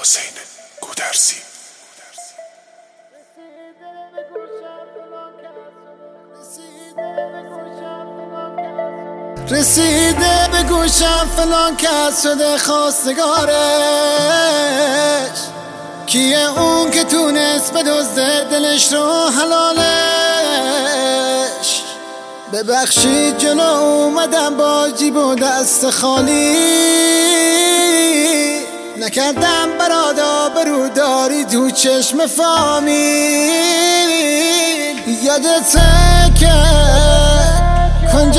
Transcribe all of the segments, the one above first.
حسین گودرزی. رسیده به گوشم فلان کس شده خواستگارش. کیه اون که تونست بدزده دلش رو حلالش؟ ببخشید جلو اومدم با جیب و دست خالی، نکردم برادا بروداری تو چشم فامیل. یادته که کنج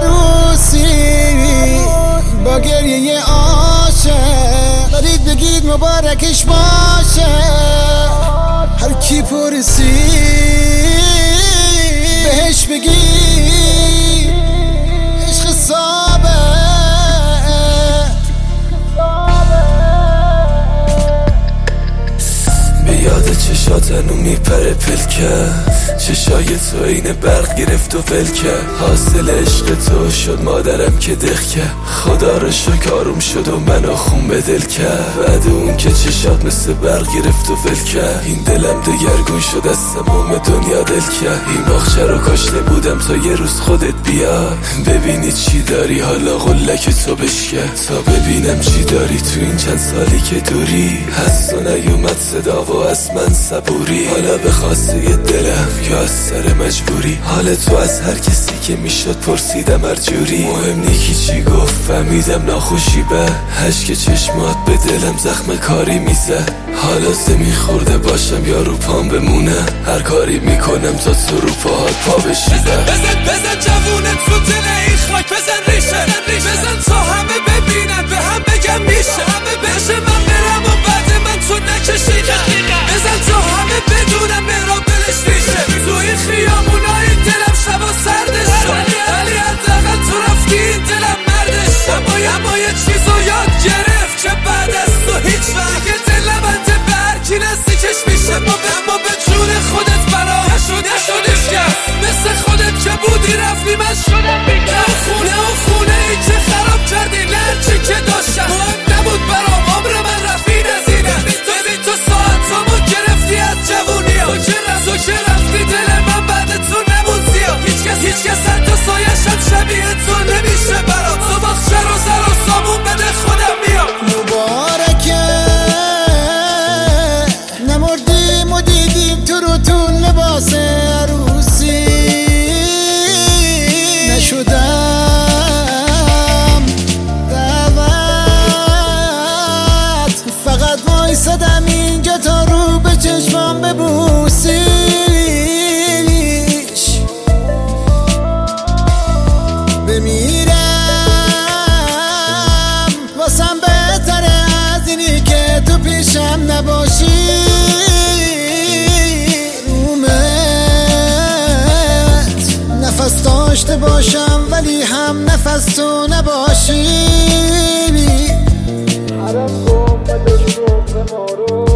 عروسی با گریه عاشق برید بگید مبارکش باشه. هر کی پرسید بهش بگید عشق ثابت. به یاد چشات هنو میپره پلکه، چشای تو این برق گرفت و ول کرد. حاصل عشق تو شد مادرم که دق کرد. خدا رو شکر آروم شد و منو خون به دل کرد. بعد اون که چشات مثل برق گرفت و ول کرد، این دلم دگرگون شد از تمام دنیا دل کرد. این باغچه رو کاشته بودم تا یه روز خودت بیاد ببینی چی داری، حالا قلک تو بشکن تا ببینم چی داری. تو این چند سالی که دوری هست و نیومد صدا و از من صبوری. حالا به خواسته دلم یا از سر مجبوری، حال تو از هر کسی که میشد پرسیدم هر جوری. مهم نیکی چی گفت فهمیدم ناخوشی به اشک چشمات به دلم زخم کاری میزد. حالا زمین خورده باشم یا رو پام بمونم، هر کاری میکنم تا تو رو پاهات پا بشیدم. بزن جوونه تو دل این خاک، بزن ریشه بزن تا همه ببینن به هم بگم میشه. بشه من برم و بعد من تو نکشیدم. بزن تا همه بدونن مرا بلش ریشه. تو این خیامونای دلم شب و سردش شد، ولی حداقل تو رفتی این دلم مردش شد. اما یه چیزو یاد گرفت که بعد از تو هیچ وقت که دلم انده به هرکی نزدیکش میشه. ما به جون خودت برا نشدش کرد، مثل خودت که بودی رفتی من شدم بیکر. خونه ای که خراب کردی لرچی که داشتم مهم نبود برام، عمر من رفی نزینم. ببین تو ساعتامو گرفتی از جوونی ها، تو که رفتی دل من بعد تو نمون زیاد. هیچ کس حتی سایشم شبیه تو نمیشه برام. تو باخچه رو سر و سامون بده خودم میام. مبارکه نمردیم و دیدیم تو رو تو لباس عروسی. نشدم دعوت، فقط وایسادم اینجا تا رو به چشمام ببوسیش. بمیرم واسم بهتره از اینی که تو پیشم نباشی. رومت نفس داشته باشم ولی هم نفس تو نباشی. حرم کن بدش رو به ما رو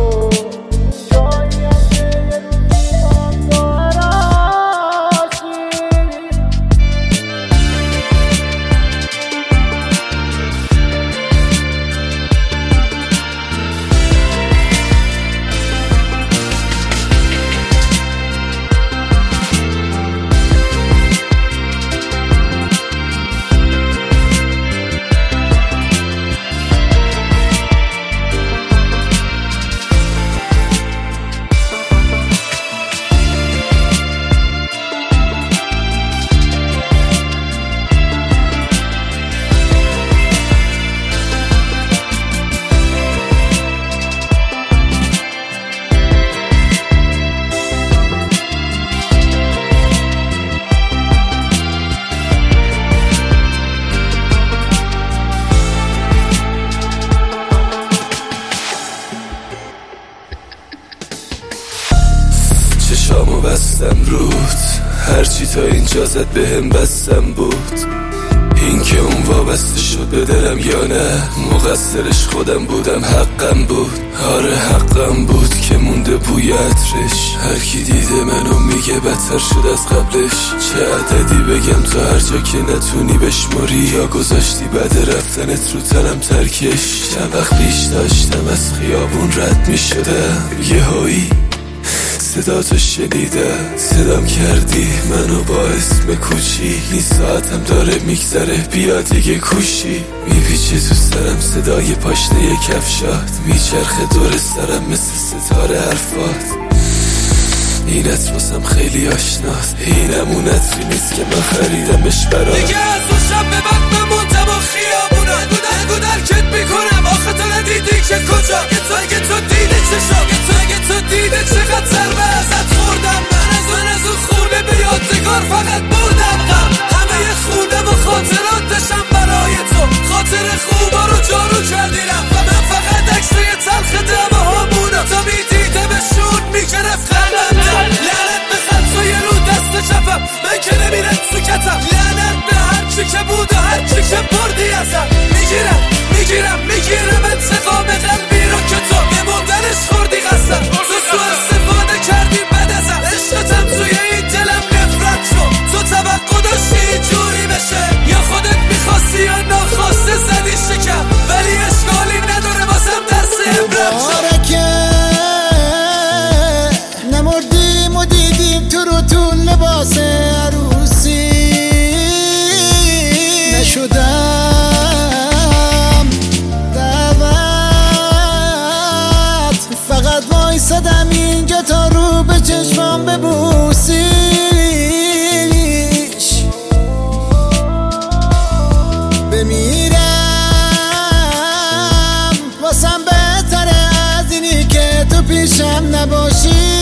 چشامو بستم رود، هرچی تا اینجا زد بهم بستم بود. این که اون وابسته شد به دلم یا نه، مقصرش خودم بودم، حقم بود، آره حقم بود که مونده بوی عطرش. هر کی دیده منو میگه بدتر شد از قبلش. چه عددی بگم تا هر جا که نتونی بشماری، یا گذاشتی بعد رفتنت رو تنم ترکش. چند وقت پیش داشتم از خیابون رد میشدم، یهویی صداتو شنیدم، صدام کردی منو با اسم کوچی. این ساعتم داره میگذره، بیا دیگه کوشی. میپیچه تو سرم صدای پاشنه کفشات، میچرخه دور سرم مثل ستاره حرفات. این عطر واسم خیلی آشناست، اینم اون عطری نیست که من خریدمش برات. دیگه از اون شب به بعد مموندم و خیابونم، نگو درکت میکنم آخه تو ندیدی که کجا. اگه تو دیده چه شد، اگه تو دیده چقدر ضربه ازت خوردم. من از اون خونه به یادگار فقط بردم غم. همه خونه و خاطراتشم برای تو، خاطر خوبا رو جارو کردی رفت. و من فقط عکسای تلخ دمه هامونم، تا میدیدمشون میگرفت قلبم. لعنت به خطای رو دست چپم، من که نمیرم تو کتم. لعنت به هرچی که بود و هرچی که بردی ازم. میگیرم انتقام قلبی رو که تو به موندنش خوردی قسم. تو سوء استفاده کردی بد ازم، عشقتم توی این دلم نفرت شد. تو توقع داشتی اینجوری بشه، یا خودت میخواستی یا ناخواسته زدی شکم. ولی اشکالی نداره واسم درس عبرت شد. که نمردیم و دیدیم تو رو تو لباس عروسی. نشدم دعوت، فقط وایسادم اینجا تا رو به چشمام ببوسیش. بمیرم واسم بهتره از اینی که تو پیشم نباشی.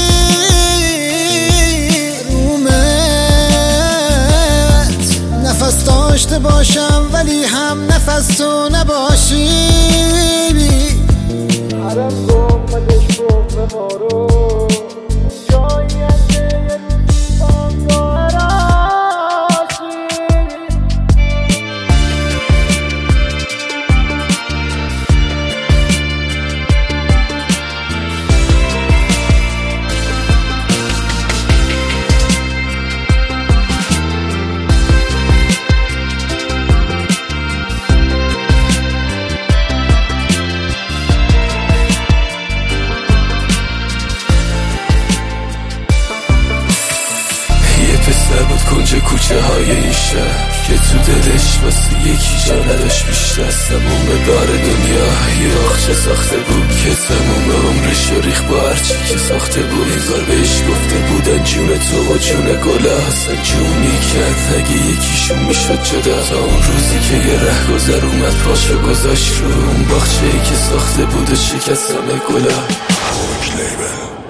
نفس داشته باشم ولی هم نفس تو نباشی. حرم گم مدش گم ما رو، جایی از که یه روز آنگاه راشی. پسر بود کنج کوچه های این شهر، که تو دلش واسه یکی جا نداشت بیشتر. تموم دار دنیا یه آخچه ساخته بود، که تموم عمرش ریخ با هرچی که ساخته بود. انگار بهش گفته بودن جون تو و جون گله اصلا جونی کرد اگه یکیشون میشد جدا. تا اون روزی که یه رهگذر اومد پاشو گذاشت رو اون باغچه‌ای که ساخته بود و شکست همه گلا.